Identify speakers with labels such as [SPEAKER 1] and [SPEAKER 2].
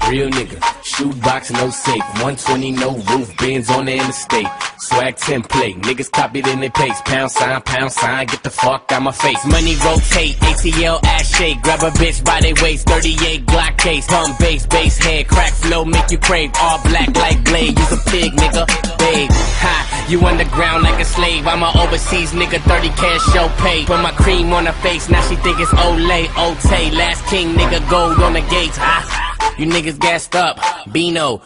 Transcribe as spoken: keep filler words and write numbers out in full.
[SPEAKER 1] Real nigga, shoebox, no safe, one twenty, no roof, Benz on the interstate. Swag template, niggas copied in their pace. Pound sign, pound sign, get the fuck out my face. Money rotate, A T L ass shake. Grab a bitch by their waist, thirty-eight Glock case. Pump bass, bass head, crack flow, make you crave. All black like Blade, you a pig nigga, babe. Ha, you underground like a slave. I'm a overseas nigga, thirty cash show pay. Put my cream on her face, now she think it's Olay, Otay. Last king nigga, gold on the gates, ha. You niggas gassed up, Beano,